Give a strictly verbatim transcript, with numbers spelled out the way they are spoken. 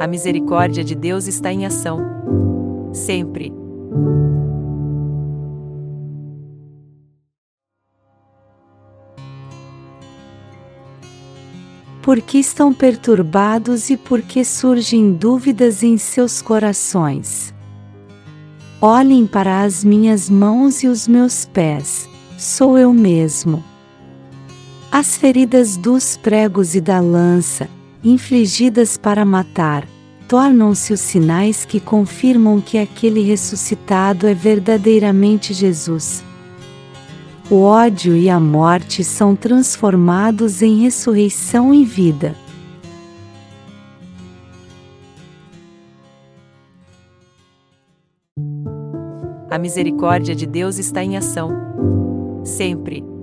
A misericórdia de Deus está em ação, sempre. Por que estão perturbados e por que surgem dúvidas em seus corações? Olhem para as minhas mãos e os meus pés, sou eu mesmo. As feridas dos pregos e da lança, infligidas para matar, tornam-se os sinais que confirmam que aquele ressuscitado é verdadeiramente Jesus. O ódio e a morte são transformados em ressurreição e vida. A misericórdia de Deus está em ação, sempre.